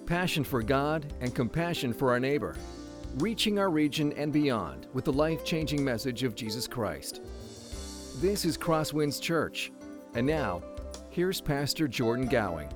passion for God and compassion for our neighbor, reaching our region and beyond with the life-changing message of Jesus Christ. This is Crosswinds Church, and now, here's Pastor Jordan Gowing.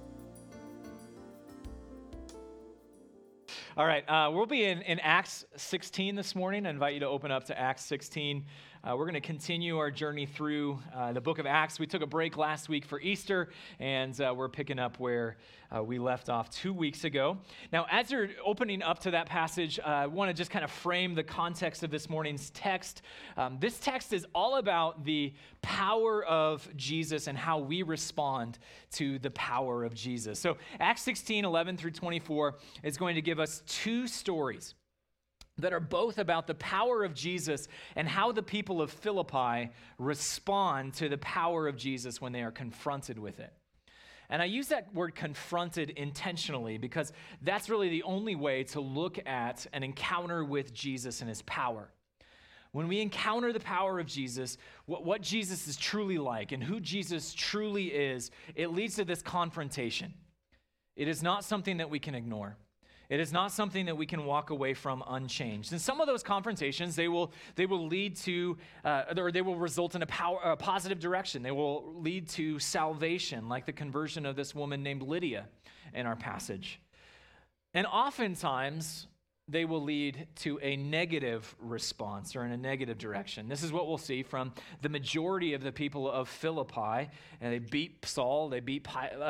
All right, we'll be in Acts 16 this morning. I invite you to open up to Acts 16. We're going to continue our journey through the book of Acts. We took a break last week for Easter, and we're picking up where we left off 2 weeks ago. Now, as you're opening up to that passage, I want to just kind of frame the context of this morning's text. This text is all about the power of Jesus and how we respond to the power of Jesus. So Acts 16, 11 through 24 is going to give us two stories that are both about the power of Jesus and how the people of Philippi respond to the power of Jesus when they are confronted with it. And I use that word confronted intentionally because that's really the only way to look at an encounter with Jesus and his power. When we encounter the power of Jesus, what Jesus is truly like and who Jesus truly is, it leads to this confrontation. It is not something that we can ignore. It is not something that we can walk away from unchanged. And some of those confrontations, they will lead to, or they will result in a positive direction. They will lead to salvation, like the conversion of this woman named Lydia in our passage. And oftentimes, they will lead to a negative response or in a negative direction. This is what we'll see from the majority of the people of Philippi. And they beat Saul, they beat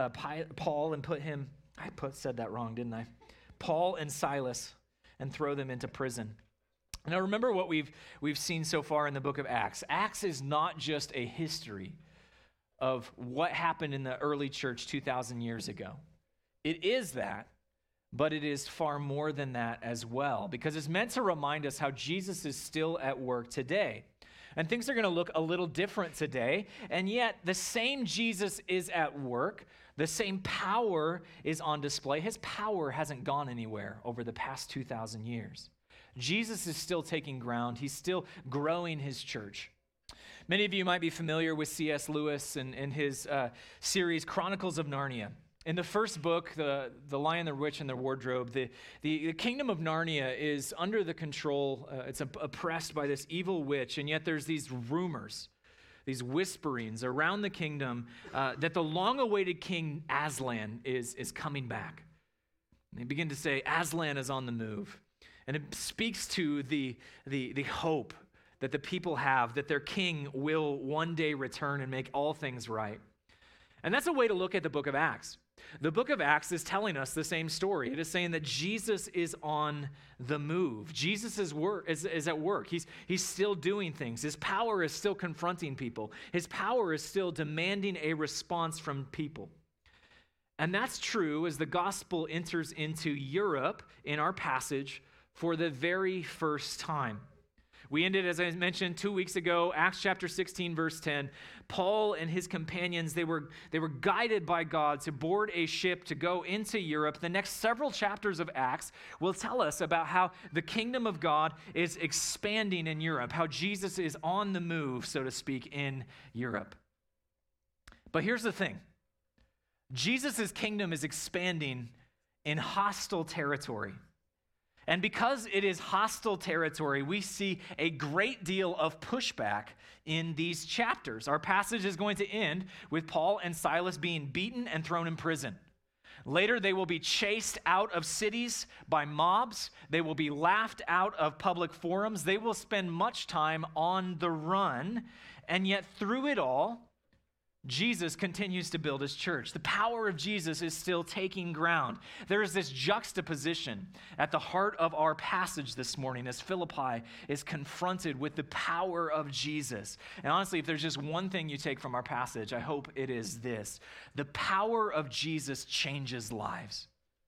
Paul and said that wrong, didn't I? Paul and Silas, and throw them into prison. Now remember what we've seen so far in the book of Acts. Acts is not just a history of what happened in the early church 2,000 years ago. It is that, but it is far more than that as well, because it's meant to remind us how Jesus is still at work today. And things are going to look a little different today, and yet the same Jesus is at work. The same power is on display. His power hasn't gone anywhere over the past 2,000 years. Jesus is still taking ground. He's still growing his church. Many of you might be familiar with C.S. Lewis and his series Chronicles of Narnia. In the first book, The Lion, the Witch, and the Wardrobe, the kingdom of Narnia is under the control, it's oppressed by this evil witch, and yet there's these rumors, these whisperings around the kingdom that the long-awaited king Aslan is coming back. And they begin to say, Aslan is on the move. And it speaks to the hope that the people have, that their king will one day return and make all things right. And that's a way to look at the book of Acts. The book of Acts is telling us the same story. It is saying that Jesus is on the move. Jesus is at work. He's still doing things. His power is still confronting people. His power is still demanding a response from people. And that's true as the gospel enters into Europe in our passage for the very first time. We ended, as I mentioned 2 weeks ago, Acts chapter 16, verse 10. Paul and his companions, they were guided by God to board a ship to go into Europe. The next several chapters of Acts will tell us about how the kingdom of God is expanding in Europe, how Jesus is on the move, so to speak, in Europe. But here's the thing. Jesus' kingdom is expanding in hostile territory. And because it is hostile territory, we see a great deal of pushback in these chapters. Our passage is going to end with Paul and Silas being beaten and thrown in prison. Later, they will be chased out of cities by mobs. They will be laughed out of public forums. They will spend much time on the run. And yet, through it all, Jesus continues to build his church. The power of Jesus is still taking ground. There is this juxtaposition at the heart of our passage this morning as Philippi is confronted with the power of Jesus. And honestly, if there's just one thing you take from our passage, I hope it is this. The power of Jesus changes lives.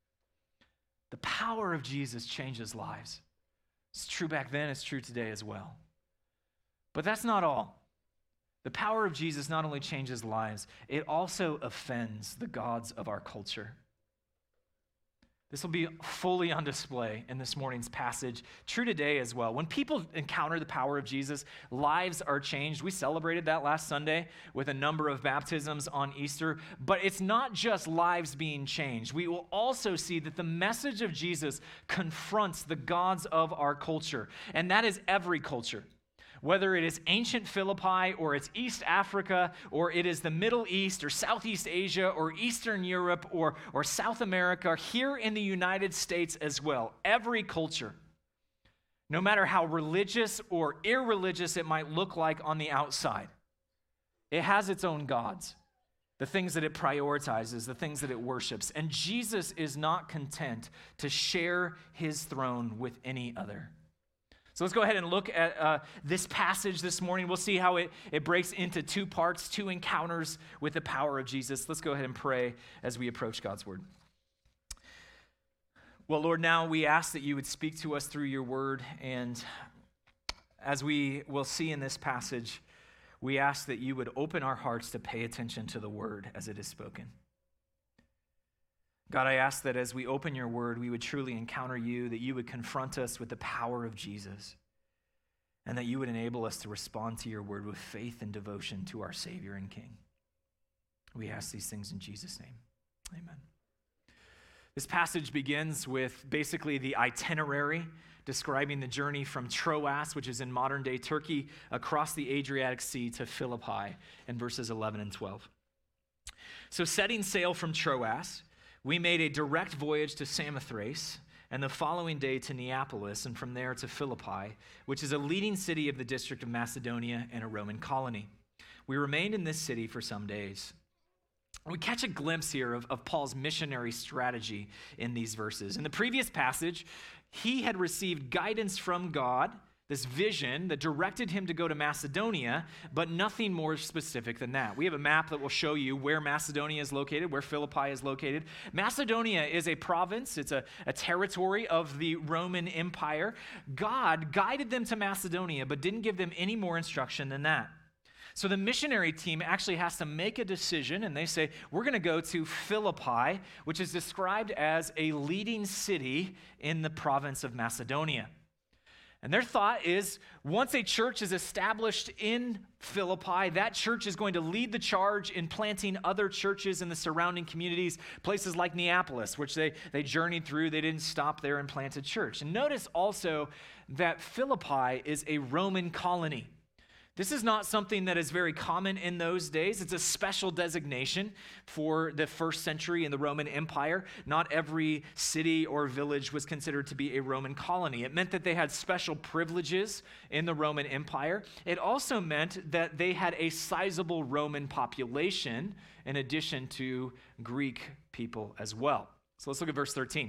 The power of Jesus changes lives. It's true back then, it's true today as well. But that's not all. The power of Jesus not only changes lives, it also offends the gods of our culture. This will be fully on display in this morning's passage. True today as well. When people encounter the power of Jesus, lives are changed. We celebrated that last Sunday with a number of baptisms on Easter. But it's not just lives being changed. We will also see that the message of Jesus confronts the gods of our culture. And that is every culture. Whether it is ancient Philippi or it's East Africa or it is the Middle East or Southeast Asia or Eastern Europe or South America, here in the United States as well, every culture, no matter how religious or irreligious it might look like on the outside, it has its own gods, the things that it prioritizes, the things that it worships. And Jesus is not content to share his throne with any other. So let's go ahead and look at this passage this morning. We'll see how it breaks into two parts, two encounters with the power of Jesus. Let's go ahead and pray as we approach God's word. Well, Lord, now we ask that you would speak to us through your word. And as we will see in this passage, we ask that you would open our hearts to pay attention to the word as it is spoken. God, I ask that as we open your word, we would truly encounter you, that you would confront us with the power of Jesus, and that you would enable us to respond to your word with faith and devotion to our Savior and King. We ask these things in Jesus' name. Amen. This passage begins with basically the itinerary describing the journey from Troas, which is in modern-day Turkey, across the Adriatic Sea to Philippi in verses 11 and 12. So setting sail from Troas, we made a direct voyage to Samothrace, and the following day to Neapolis, and from there to Philippi, which is a leading city of the district of Macedonia and a Roman colony. We remained in this city for some days. We catch a glimpse here of Paul's missionary strategy in these verses. In the previous passage, he had received guidance from God, this vision that directed him to go to Macedonia, but nothing more specific than that. We have a map that will show you where Macedonia is located, where Philippi is located. Macedonia is a province. It's a territory of the Roman Empire. God guided them to Macedonia, but didn't give them any more instruction than that. So the missionary team actually has to make a decision, and they say, we're going to go to Philippi, which is described as a leading city in the province of Macedonia. And their thought is, once a church is established in Philippi, that church is going to lead the charge in planting other churches in the surrounding communities, places like Neapolis, which they journeyed through. They didn't stop there and plant a church. And notice also that Philippi is a Roman colony. This is not something that is very common in those days. It's a special designation for the first century in the Roman Empire. Not every city or village was considered to be a Roman colony. It meant that they had special privileges in the Roman Empire. It also meant that they had a sizable Roman population in addition to Greek people as well. So let's look at verse 13.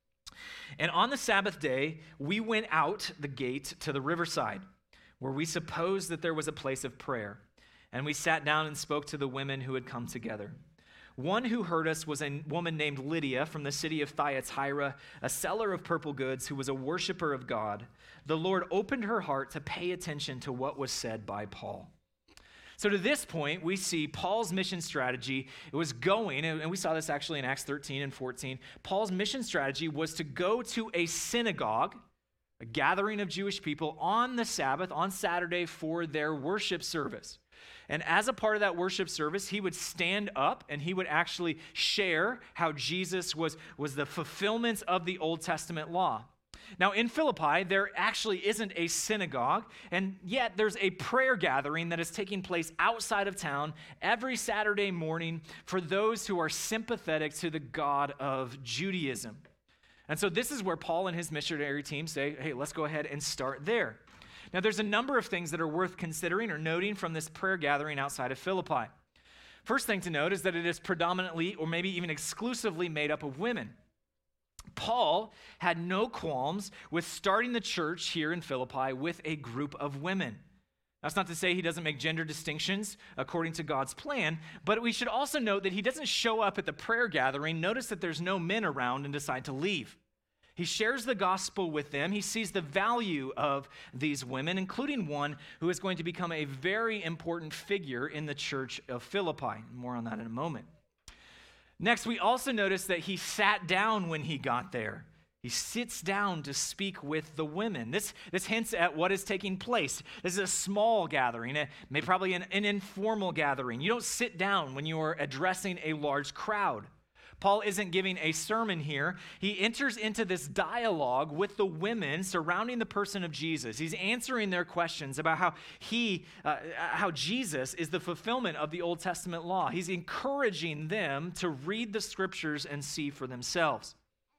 And on the Sabbath day, we went out the gate to the riverside, where we supposed that there was a place of prayer. And we sat down and spoke to the women who had come together. One who heard us was a woman named Lydia from the city of Thyatira, a seller of purple goods who was a worshiper of God. The Lord opened her heart to pay attention to what was said by Paul. So to this point, we see Paul's mission strategy. It was going, and we saw this actually in Acts 13 and 14. Paul's mission strategy was to go to a synagogue, a gathering of Jewish people on the Sabbath, on Saturday, for their worship service. And as a part of that worship service, he would stand up and he would actually share how Jesus was the fulfillment of the Old Testament law. Now, in Philippi, there actually isn't a synagogue, and yet there's a prayer gathering that is taking place outside of town every Saturday morning for those who are sympathetic to the God of Judaism. And so this is where Paul and his missionary team say, hey, let's go ahead and start there. Now, there's a number of things that are worth considering or noting from this prayer gathering outside of Philippi. First thing to note is that it is predominantly or maybe even exclusively made up of women. Paul had no qualms with starting the church here in Philippi with a group of women. That's not to say he doesn't make gender distinctions according to God's plan, but we should also note that he doesn't show up at the prayer gathering, notice that there's no men around, and decide to leave. He shares the gospel with them. He sees the value of these women, including one who is going to become a very important figure in the church of Philippi. More on that in a moment. Next, we also notice that he sat down when he got there. He sits down to speak with the women. This hints at what is taking place. This is a small gathering, maybe probably an informal gathering. You don't sit down when you are addressing a large crowd. Paul isn't giving a sermon here. He enters into this dialogue with the women surrounding the person of Jesus. He's answering their questions about how Jesus is the fulfillment of the Old Testament law. He's encouraging them to read the scriptures and see for themselves.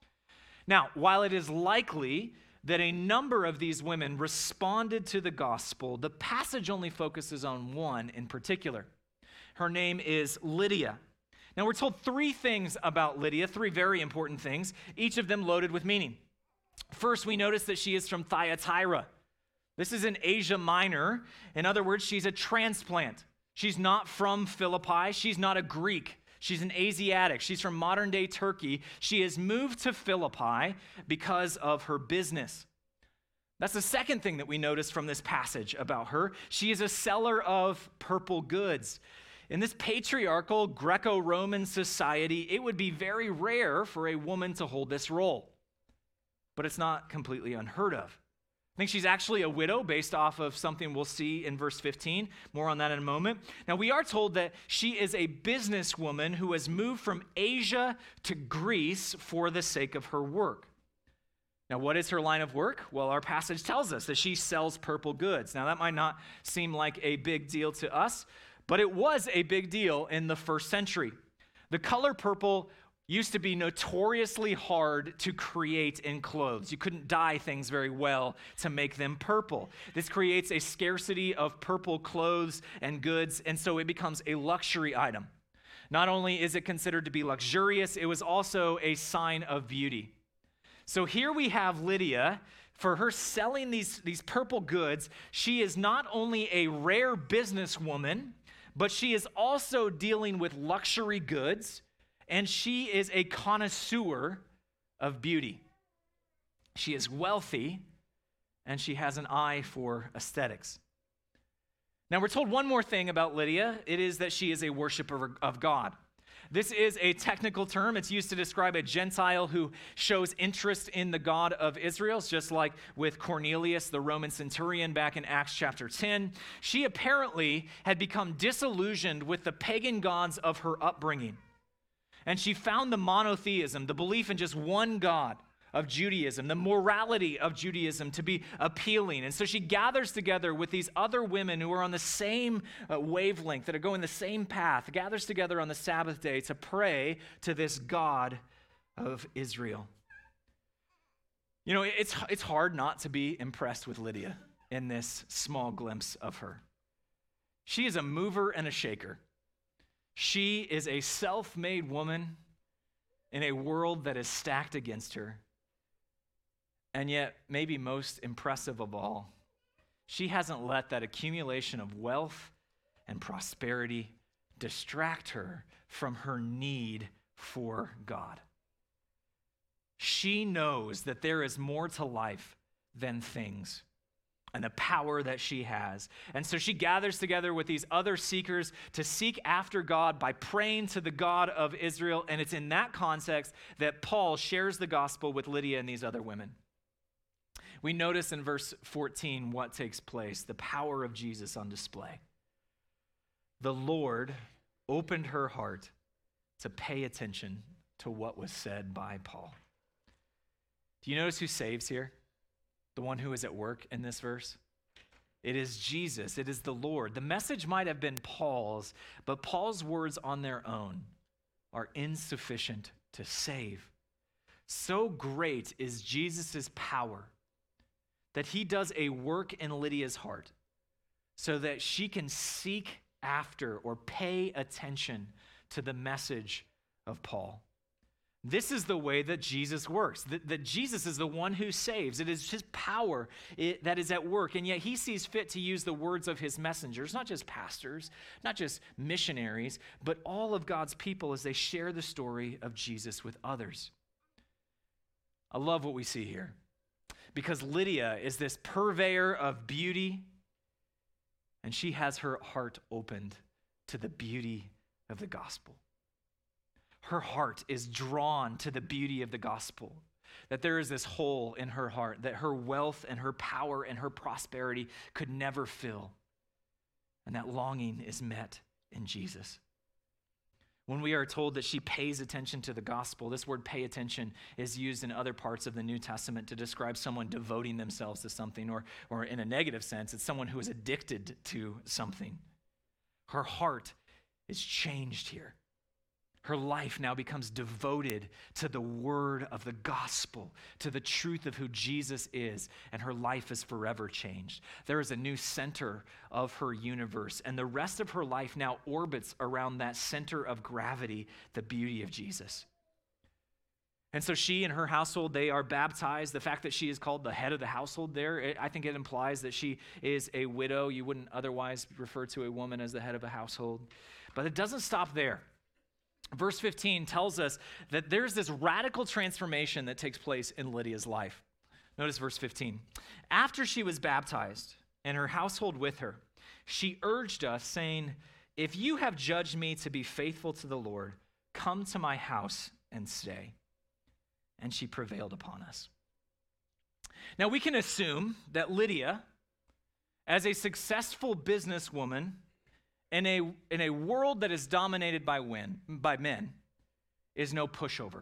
Now, while it is likely that a number of these women responded to the gospel, the passage only focuses on one in particular. Her name is Lydia. Now, we're told three things about Lydia, three very important things, each of them loaded with meaning. First, we notice that she is from Thyatira. This is in Asia Minor. In other words, she's a transplant. She's not from Philippi. She's not a Greek. She's an Asiatic. She's from modern-day Turkey. She has moved to Philippi because of her business. That's the second thing that we notice from this passage about her. She is a seller of purple goods. In this patriarchal Greco-Roman society, it would be very rare for a woman to hold this role. But it's not completely unheard of. I think she's actually a widow based off of something we'll see in verse 15. More on that in a moment. Now, we are told that she is a businesswoman who has moved from Asia to Greece for the sake of her work. Now, what is her line of work? Well, our passage tells us that she sells purple goods. Now, that might not seem like a big deal to us, but it was a big deal in the first century. The color purple used to be notoriously hard to create in clothes. You couldn't dye things very well to make them purple. This creates a scarcity of purple clothes and goods, and so it becomes a luxury item. Not only is it considered to be luxurious, it was also a sign of beauty. So here we have Lydia. For her selling these purple goods, she is not only a rare businesswoman, but she is also dealing with luxury goods, and she is a connoisseur of beauty. She is wealthy, and she has an eye for aesthetics. Now, we're told one more thing about Lydia. It is that she is a worshiper of God. This is a technical term. It's used to describe a Gentile who shows interest in the God of Israel, just like with Cornelius, the Roman centurion, back in Acts chapter 10. She apparently had become disillusioned with the pagan gods of her upbringing. And she found the monotheism, the belief in just one God of Judaism, the morality of Judaism to be appealing. And so she gathers together with these other women who are on the same wavelength, that are going the same path, gathers together on the Sabbath day to pray to this God of Israel. You know, it's hard not to be impressed with Lydia in this small glimpse of her. She is a mover and a shaker. She is a self-made woman in a world that is stacked against her. And yet, maybe most impressive of all, she hasn't let that accumulation of wealth and prosperity distract her from her need for God. She knows that there is more to life than things and the power that she has. And so she gathers together with these other seekers to seek after God by praying to the God of Israel. And it's in that context that Paul shares the gospel with Lydia and these other women. We notice in verse 14 what takes place, the power of Jesus on display. The Lord opened her heart to pay attention to what was said by Paul. Do you notice who saves here? The one who is at work in this verse? It is Jesus. It is the Lord. The message might have been Paul's, but Paul's words on their own are insufficient to save. So great is Jesus' power that he does a work in Lydia's heart so that she can seek after or pay attention to the message of Paul. This is the way that Jesus works, that Jesus is the one who saves. It is his power that is at work, and yet he sees fit to use the words of his messengers, not just pastors, not just missionaries, but all of God's people as they share the story of Jesus with others. I love what we see here, because Lydia is this purveyor of beauty, and she has her heart opened to the beauty of the gospel. her heart is drawn to the beauty of the gospel, that there is this hole in her heart that her wealth and her power and her prosperity could never fill. And that longing is met in Jesus. When we are told that she pays attention to the gospel, this word pay attention is used in other parts of the New Testament to describe someone devoting themselves to something, or in a negative sense, it's someone who is addicted to something. Her heart is changed here. Her life now becomes devoted to the word of the gospel, to the truth of who Jesus is, and her life is forever changed. There is a new center of her universe, and the rest of her life now orbits around that center of gravity, the beauty of Jesus. And so she and her household, they are baptized. The fact that she is called the head of the household there, I think it implies that she is a widow. You wouldn't otherwise refer to a woman as the head of a household. But it doesn't stop there. Verse 15 tells us that there's this radical transformation that takes place in Lydia's life. Notice verse 15. After she was baptized and her household with her, she urged us, saying, "If you have judged me to be faithful to the Lord, come to my house and stay." And she prevailed upon us. Now we can assume that Lydia, as a successful businesswoman, in a world that is dominated by men, is no pushover.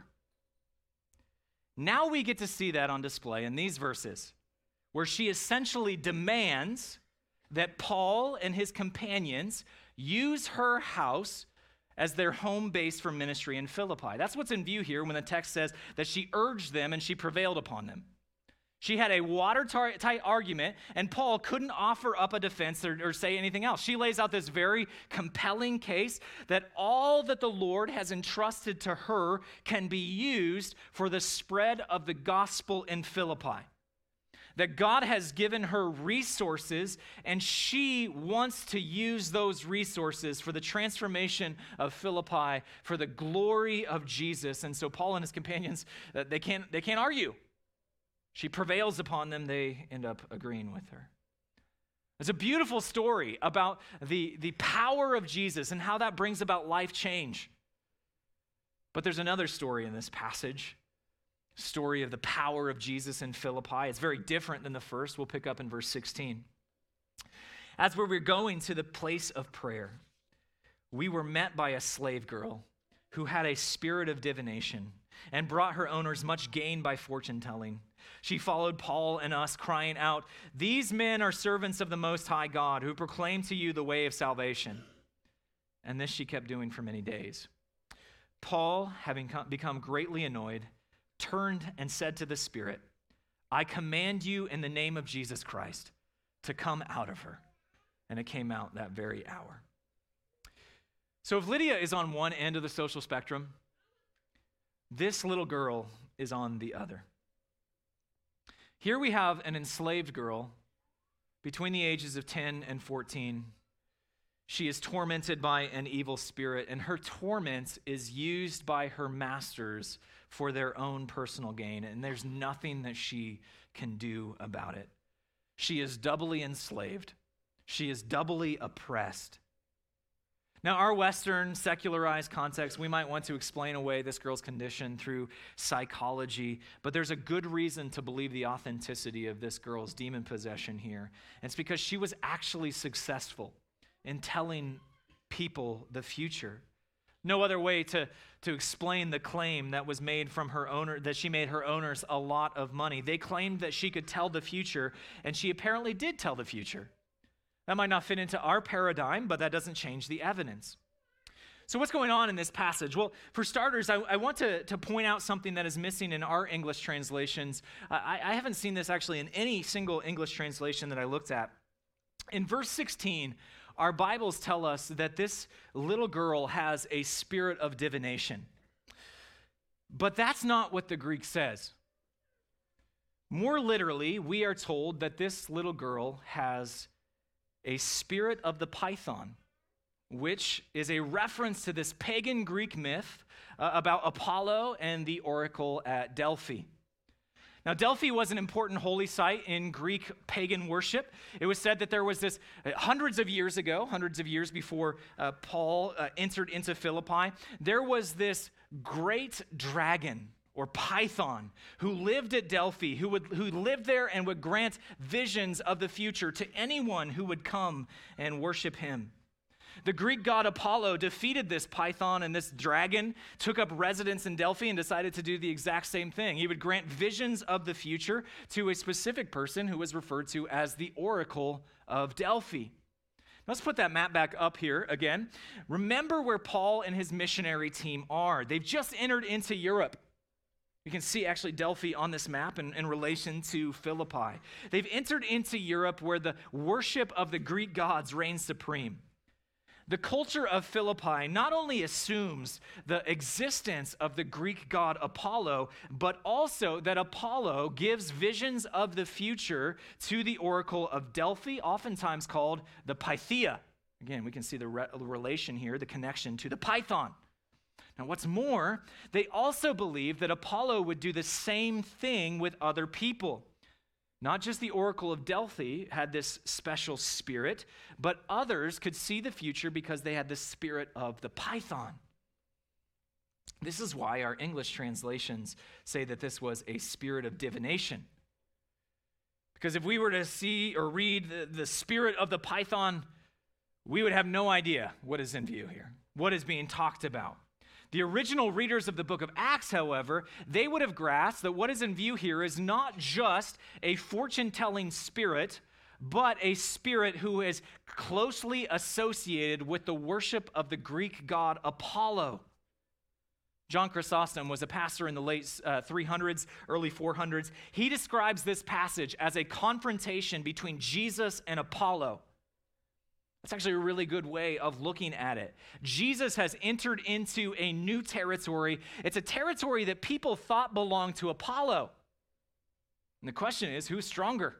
Now we get to see that on display in these verses, where she essentially demands that Paul and his companions use her house as their home base for ministry in Philippi. That's what's in view here when the text says that she urged them and she prevailed upon them. She had a watertight argument, and Paul couldn't offer up a defense or say anything else. She lays out this very compelling case that all that the Lord has entrusted to her can be used for the spread of the gospel in Philippi. That God has given her resources, and she wants to use those resources for the transformation of Philippi, for the glory of Jesus. And so Paul and his companions, they can't argue. She prevails upon them. They end up agreeing with her. It's a beautiful story about the power of Jesus and how that brings about life change. But there's another story in this passage, story of the power of Jesus in Philippi. It's very different than the first. We'll pick up in verse 16. As we were going to the place of prayer, we were met by a slave girl who had a spirit of divination and brought her owners much gain by fortune telling. She followed Paul and us, crying out, "These men are servants of the Most High God, who proclaim to you the way of salvation." And this she kept doing for many days. Paul, having become greatly annoyed, turned and said to the spirit, "I command you in the name of Jesus Christ to come out of her." And it came out that very hour. So if Lydia is on one end of the social spectrum, this little girl is on the other. Here we have an enslaved girl between the ages of 10 and 14. She is tormented by an evil spirit, and her torment is used by her masters for their own personal gain, and there's nothing that she can do about it. She is doubly enslaved. She is doubly oppressed. Now, our Western secularized context, we might want to explain away this girl's condition through psychology, but there's a good reason to believe the authenticity of this girl's demon possession here. And it's because she was actually successful in telling people the future. No other way to explain the claim that was made from her owner, that she made her owners a lot of money. They claimed that she could tell the future, and she apparently did tell the future. That might not fit into our paradigm, but that doesn't change the evidence. So what's going on in this passage? Well, for starters, I want to point out something that is missing in our English translations. I haven't seen this actually in any single English translation that I looked at. In verse 16, our Bibles tell us that this little girl has a spirit of divination. But that's not what the Greek says. More literally, we are told that this little girl has a spirit of the python, which is a reference to this pagan Greek myth about Apollo and the oracle at Delphi. Now, Delphi was an important holy site in Greek pagan worship. It was said that there was this, hundreds of years before Paul entered into Philippi, there was this great dragon or python who lived at Delphi, who lived there and would grant visions of the future to anyone who would come and worship him. The Greek god Apollo defeated this python, and this dragon took up residence in Delphi and decided to do the exact same thing. He would grant visions of the future to a specific person who was referred to as the Oracle of Delphi. Let's put that map back up here again. Remember where Paul and his missionary team are. They've just entered into Europe. You can see actually Delphi on this map in relation to Philippi. They've entered into Europe where the worship of the Greek gods reigns supreme. The culture of Philippi not only assumes the existence of the Greek god Apollo, but also that Apollo gives visions of the future to the Oracle of Delphi, oftentimes called the Pythia. Again, we can see the relation here, the connection to the python. Now, what's more, they also believe that Apollo would do the same thing with other people. Not just the Oracle of Delphi had this special spirit, but others could see the future because they had the spirit of the python. This is why our English translations say that this was a spirit of divination. Because if we were to see or read the spirit of the python, we would have no idea what is in view here, what is being talked about. The original readers of the book of Acts, however, they would have grasped that what is in view here is not just a fortune-telling spirit, but a spirit who is closely associated with the worship of the Greek god Apollo. John Chrysostom was a pastor in the late 300s, early 400s. He describes this passage as a confrontation between Jesus and Apollo. That's actually a really good way of looking at it. Jesus has entered into a new territory. It's a territory that people thought belonged to Apollo. And the question is, who's stronger?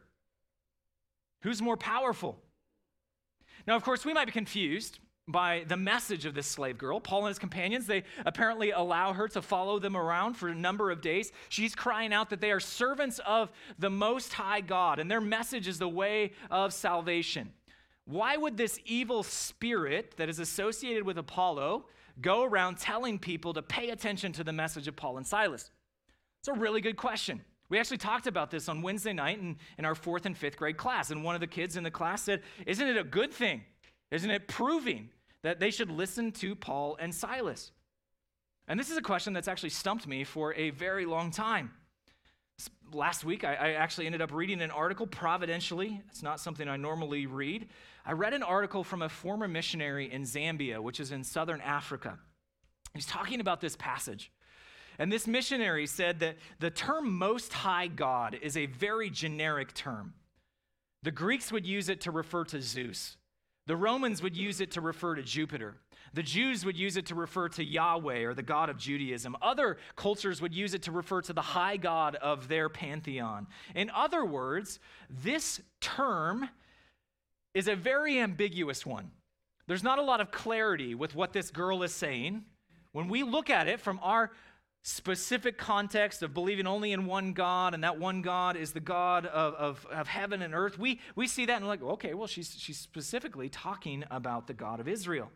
Who's more powerful? Now, of course, we might be confused by the message of this slave girl. Paul and his companions, they apparently allow her to follow them around for a number of days. She's crying out that they are servants of the Most High God, and their message is the way of salvation. Why would this evil spirit that is associated with Apollo go around telling people to pay attention to the message of Paul and Silas? It's a really good question. We actually talked about this on Wednesday night in our 4th and 5th grade class, and one of the kids in the class said, isn't it a good thing? Isn't it proving that they should listen to Paul and Silas? And this is a question that's actually stumped me for a very long time. Last week, I actually ended up reading an article providentially. It's not something I normally read. I read an article from a former missionary in Zambia, which is in southern Africa. He's talking about this passage. And this missionary said that the term Most High God is a very generic term. The Greeks would use it to refer to Zeus. The Romans would use it to refer to Jupiter. The Jews would use it to refer to Yahweh, or the God of Judaism. Other cultures would use it to refer to the high God of their pantheon. In other words, this term is a very ambiguous one. There's not a lot of clarity with what this girl is saying. When we look at it from our specific context of believing only in one God, and that one God is the God of heaven and earth, we see that and we're like, okay, well, she's specifically talking about the God of Israel.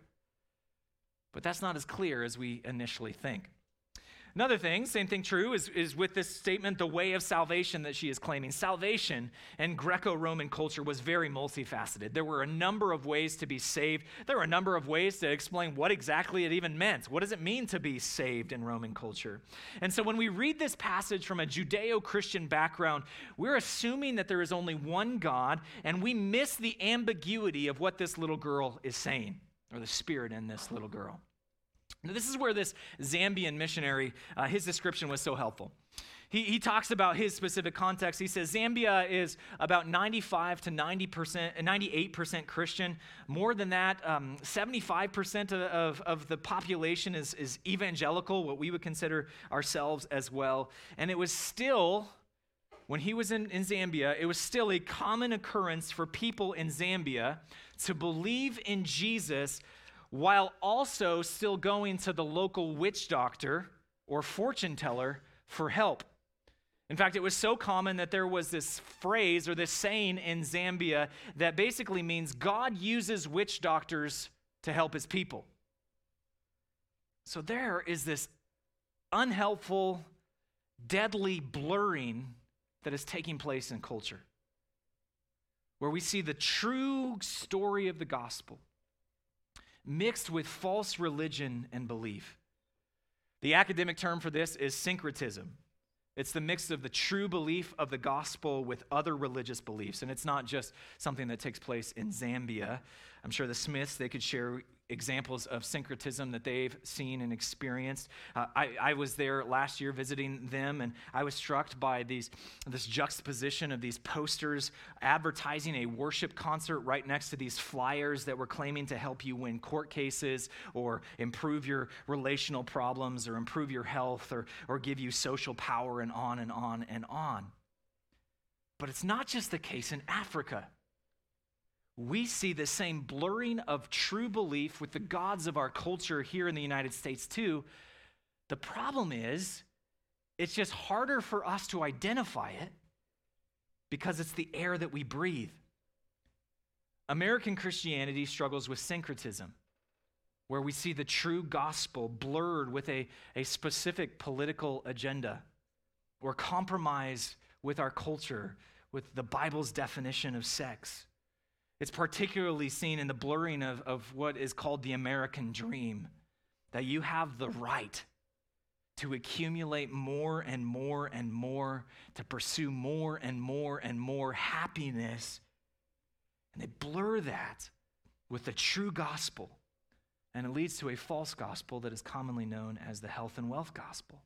But that's not as clear as we initially think. Another thing, same thing true, is with this statement, the way of salvation that she is claiming. Salvation in Greco-Roman culture was very multifaceted. There were a number of ways to be saved. There were a number of ways to explain what exactly it even meant. What does it mean to be saved in Roman culture? And so when we read this passage from a Judeo-Christian background, we're assuming that there is only one God, and we miss the ambiguity of what this little girl is saying, or the spirit in this little girl. Now, this is where this Zambian missionary, his description was so helpful. He talks about his specific context. He says Zambia is about 95 to 98% Christian. More than that, 75% of the population is evangelical, what we would consider ourselves as well. And it was still, when he was in Zambia, it was still a common occurrence for people in Zambia to believe in Jesus while also still going to the local witch doctor or fortune teller for help. In fact, it was so common that there was this phrase or this saying in Zambia that basically means God uses witch doctors to help his people. So there is this unhelpful, deadly blurring that is taking place in culture, where we see the true story of the gospel mixed with false religion and belief. The academic term for this is syncretism. It's the mix of the true belief of the gospel with other religious beliefs. And it's not just something that takes place in Zambia. I'm sure the Smiths, they could share examples of syncretism that they've seen and experienced. I was there last year visiting them, and I was struck by this juxtaposition of these posters advertising a worship concert right next to these flyers that were claiming to help you win court cases or improve your relational problems or improve your health or give you social power and on and on and on. But it's not just the case in Africa. We see the same blurring of true belief with the gods of our culture here in the United States too. The problem is, it's just harder for us to identify it because it's the air that we breathe. American Christianity struggles with syncretism, where we see the true gospel blurred with a specific political agenda or compromise with our culture, with the Bible's definition of sex. It's particularly seen in the blurring of what is called the American dream, that you have the right to accumulate more and more and more, to pursue more and more and more happiness. And they blur that with the true gospel, and it leads to a false gospel that is commonly known as the health and wealth gospel.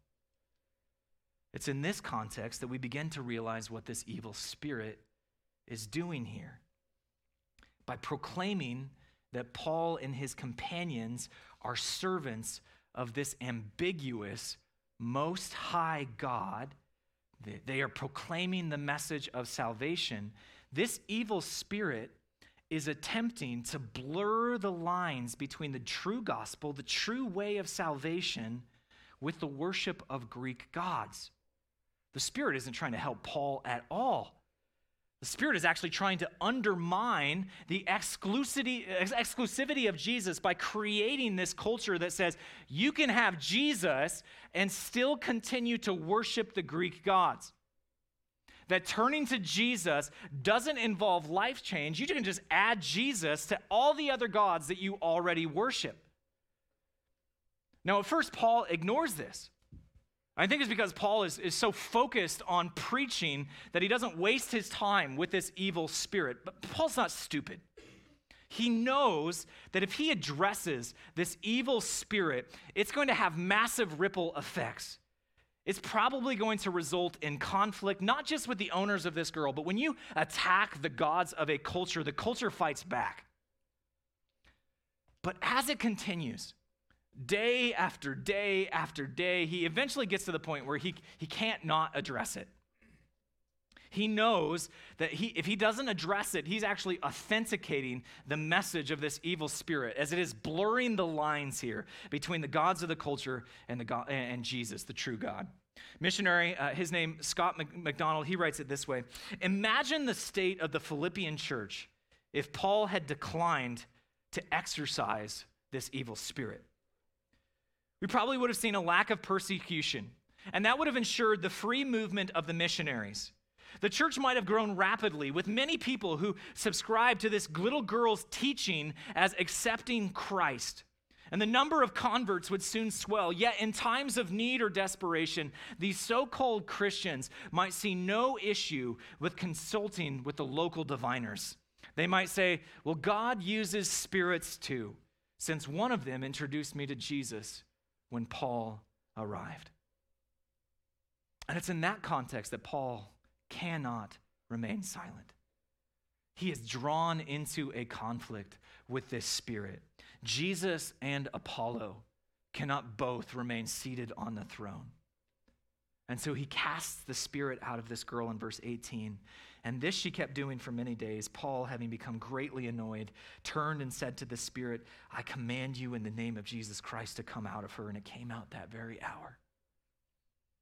It's in this context that we begin to realize what this evil spirit is doing here. By proclaiming that Paul and his companions are servants of this ambiguous, most high God, they are proclaiming the message of salvation. This evil spirit is attempting to blur the lines between the true gospel, the true way of salvation, with the worship of Greek gods. The spirit isn't trying to help Paul at all. The Spirit is actually trying to undermine the exclusivity of Jesus by creating this culture that says you can have Jesus and still continue to worship the Greek gods. That turning to Jesus doesn't involve life change. You can just add Jesus to all the other gods that you already worship. Now, at first, Paul ignores this. I think it's because Paul is so focused on preaching that he doesn't waste his time with this evil spirit. But Paul's not stupid. He knows that if he addresses this evil spirit, it's going to have massive ripple effects. It's probably going to result in conflict, not just with the owners of this girl, but when you attack the gods of a culture, the culture fights back. But as it continues, day after day after day, he eventually gets to the point where he can't not address it. He knows that if he doesn't address it, he's actually authenticating the message of this evil spirit, as it is blurring the lines here between the gods of the culture and Jesus, the true God. Missionary, his name Scott McDonald, he writes it this way: imagine the state of the Philippian church if Paul had declined to exorcise this evil spirit. We probably would have seen a lack of persecution, and that would have ensured the free movement of the missionaries. The church might have grown rapidly, with many people who subscribed to this little girl's teaching as accepting Christ. And the number of converts would soon swell. Yet in times of need or desperation, these so-called Christians might see no issue with consulting with the local diviners. They might say, well, God uses spirits too, since one of them introduced me to Jesus when Paul arrived. And it's in that context that Paul cannot remain silent. He is drawn into a conflict with this spirit. Jesus and Apollo cannot both remain seated on the throne. And so he casts the spirit out of this girl in verse 18. And this she kept doing for many days. Paul, having become greatly annoyed, turned and said to the spirit, I command you in the name of Jesus Christ to come out of her. And it came out that very hour.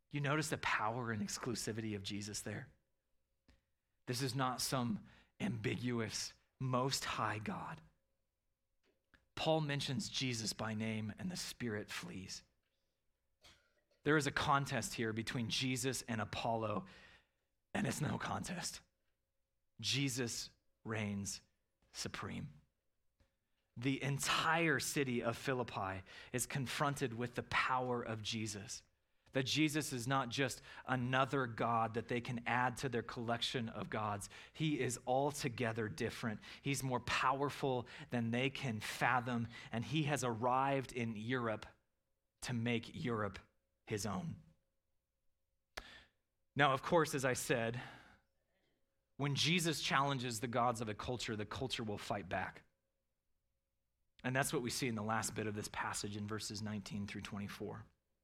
You notice the power and exclusivity of Jesus there? This is not some ambiguous, most high God. Paul mentions Jesus by name and the Spirit flees. There is a contest here between Jesus and Apollo, and it's no contest. Jesus reigns supreme. The entire city of Philippi is confronted with the power of Jesus. That Jesus is not just another God that they can add to their collection of gods. He is altogether different. He's more powerful than they can fathom, and he has arrived in Europe to make Europe his own. Now, of course, as I said, when Jesus challenges the gods of a culture, the culture will fight back. And that's what we see in the last bit of this passage in verses 19 through 24.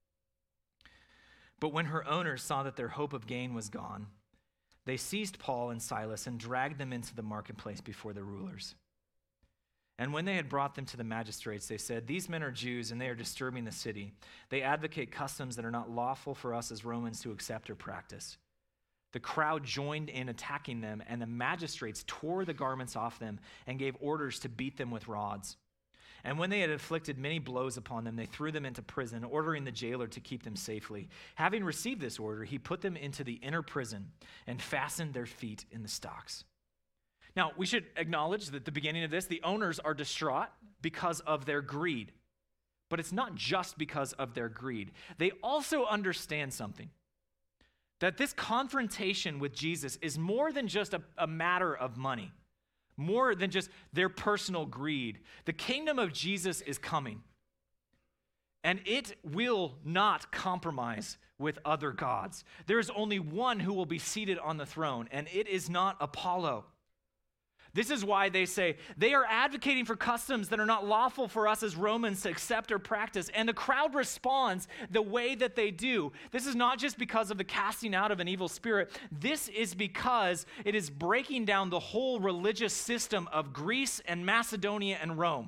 But when her owners saw that their hope of gain was gone, they seized Paul and Silas and dragged them into the marketplace before the rulers. And when they had brought them to the magistrates, they said, "These men are Jews, and they are disturbing the city. They advocate customs that are not lawful for us as Romans to accept or practice." The crowd joined in attacking them, and the magistrates tore the garments off them and gave orders to beat them with rods. And when they had inflicted many blows upon them, they threw them into prison, ordering the jailer to keep them safely. Having received this order, he put them into the inner prison and fastened their feet in the stocks. Now, we should acknowledge that at the beginning of this, the owners are distraught because of their greed. But it's not just because of their greed. They also understand something. That this confrontation with Jesus is more than just a matter of money. More than just their personal greed. The kingdom of Jesus is coming. And it will not compromise with other gods. There is only one who will be seated on the throne, and it is not Apollo. This is why they say they are advocating for customs that are not lawful for us as Romans to accept or practice. And the crowd responds the way that they do. This is not just because of the casting out of an evil spirit. This is because it is breaking down the whole religious system of Greece and Macedonia and Rome.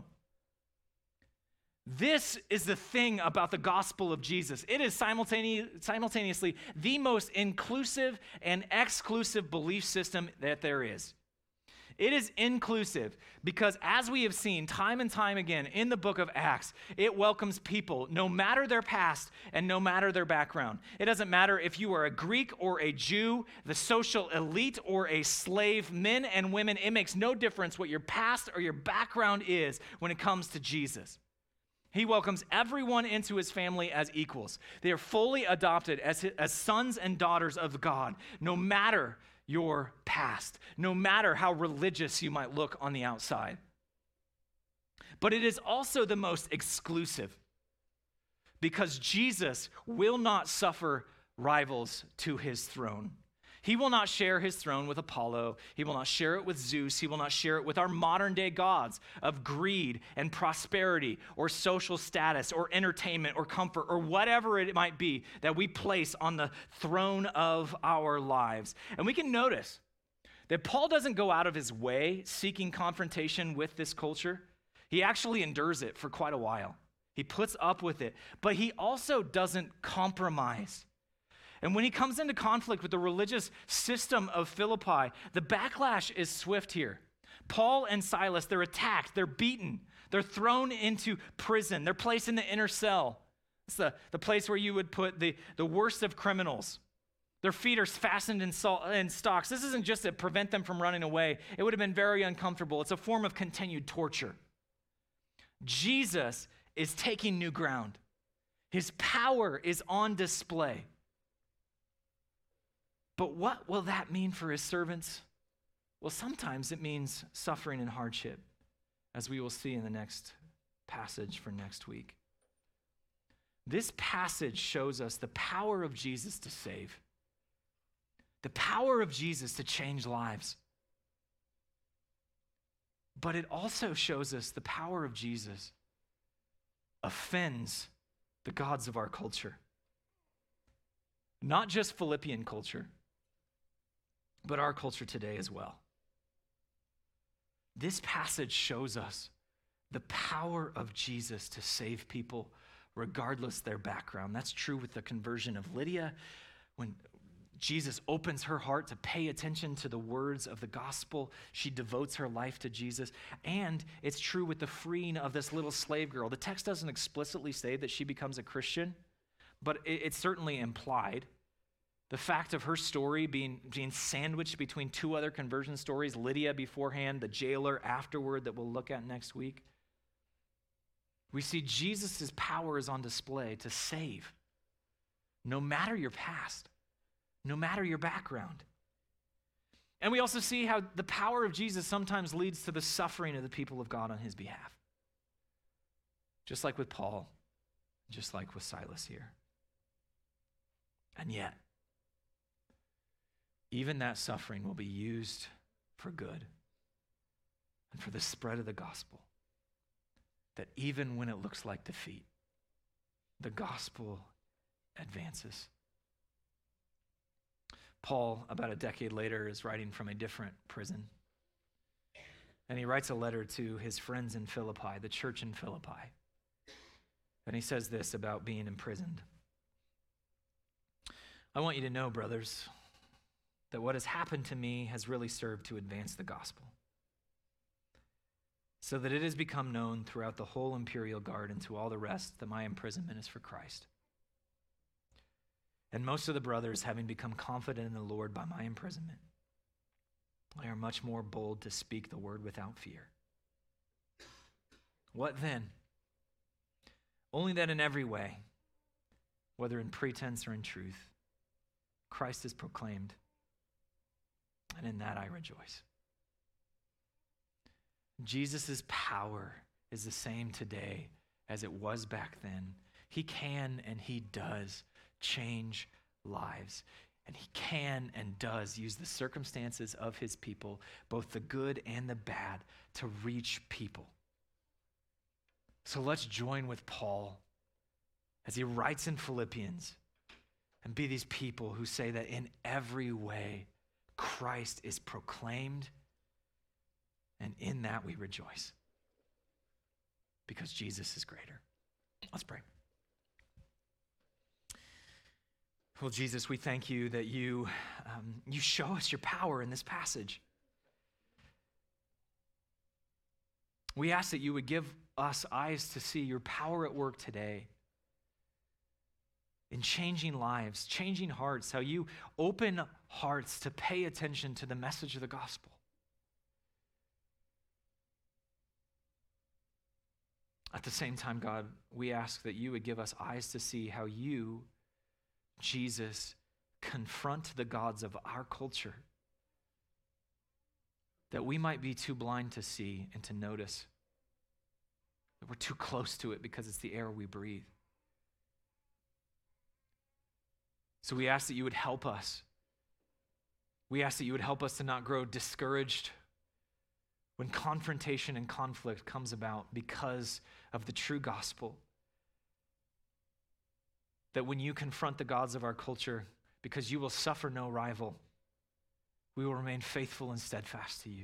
This is the thing about the gospel of Jesus. It is simultaneously the most inclusive and exclusive belief system that there is. It is inclusive because, as we have seen time and time again in the book of Acts, it welcomes people no matter their past and no matter their background. It doesn't matter if you are a Greek or a Jew, the social elite or a slave, men and women. It makes no difference what your past or your background is when it comes to Jesus. He welcomes everyone into his family as equals. They are fully adopted as sons and daughters of God, no matter your past, no matter how religious you might look on the outside. But it is also the most exclusive because Jesus will not suffer rivals to his throne. He will not share his throne with Apollo. He will not share it with Zeus. He will not share it with our modern day gods of greed and prosperity or social status or entertainment or comfort or whatever it might be that we place on the throne of our lives. And we can notice that Paul doesn't go out of his way seeking confrontation with this culture. He actually endures it for quite a while. He puts up with it, but he also doesn't compromise. And when he comes into conflict with the religious system of Philippi, the backlash is swift here. Paul and Silas, they're attacked, they're beaten, they're thrown into prison, they're placed in the inner cell. It's the place where you would put the worst of criminals. Their feet are fastened in stocks. This isn't just to prevent them from running away. It would have been very uncomfortable. It's a form of continued torture. Jesus is taking new ground. His power is on display. But what will that mean for his servants? Well, sometimes it means suffering and hardship, as we will see in the next passage for next week. This passage shows us the power of Jesus to save, the power of Jesus to change lives. But it also shows us the power of Jesus offends the gods of our culture. Not just Philippian culture, but our culture today as well. This passage shows us the power of Jesus to save people regardless their background. That's true with the conversion of Lydia, when Jesus opens her heart to pay attention to the words of the gospel. She devotes her life to Jesus. And it's true with the freeing of this little slave girl. The text doesn't explicitly say that she becomes a Christian, but it's certainly implied. The fact of her story being sandwiched between two other conversion stories, Lydia beforehand, the jailer afterward, that we'll look at next week. We see Jesus' power is on display to save, no matter your past, no matter your background. And we also see how the power of Jesus sometimes leads to the suffering of the people of God on his behalf. Just like with Paul, just like with Silas here. And yet, even that suffering will be used for good and for the spread of the gospel. That even when it looks like defeat, the gospel advances. Paul, about a decade later, is writing from a different prison. And he writes a letter to his friends in Philippi, the church in Philippi. And he says this about being imprisoned. I want you to know, brothers, that what has happened to me has really served to advance the gospel, so that it has become known throughout the whole imperial guard and to all the rest that my imprisonment is for Christ. And most of the brothers, having become confident in the Lord by my imprisonment, they are much more bold to speak the word without fear. What then? Only that in every way, whether in pretense or in truth, Christ is proclaimed, and in that I rejoice. Jesus' power is the same today as it was back then. He can and he does change lives. And he can and does use the circumstances of his people, both the good and the bad, to reach people. So let's join with Paul as he writes in Philippians and be these people who say that in every way Christ is proclaimed, and in that we rejoice because Jesus is greater. Let's pray. Well, Jesus, we thank you that you show us your power in this passage. We ask that you would give us eyes to see your power at work today in changing lives, changing hearts, how you open hearts to pay attention to the message of the gospel. At the same time, God, we ask that you would give us eyes to see how you, Jesus, confront the gods of our culture, that we might be too blind to see and to notice that we're too close to it because it's the air we breathe. So we ask that you would help us. We ask that you would help us to not grow discouraged when confrontation and conflict comes about because of the true gospel. That when you confront the gods of our culture, because you will suffer no rival, we will remain faithful and steadfast to you.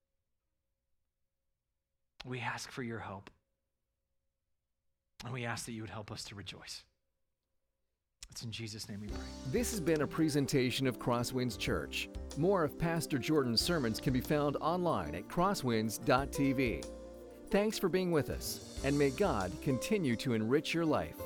We ask for your help. And we ask that you would help us to rejoice. It's in Jesus' name we pray. This has been a presentation of Crosswinds Church. More of Pastor Jordan's sermons can be found online at crosswinds.tv. Thanks for being with us, and may God continue to enrich your life.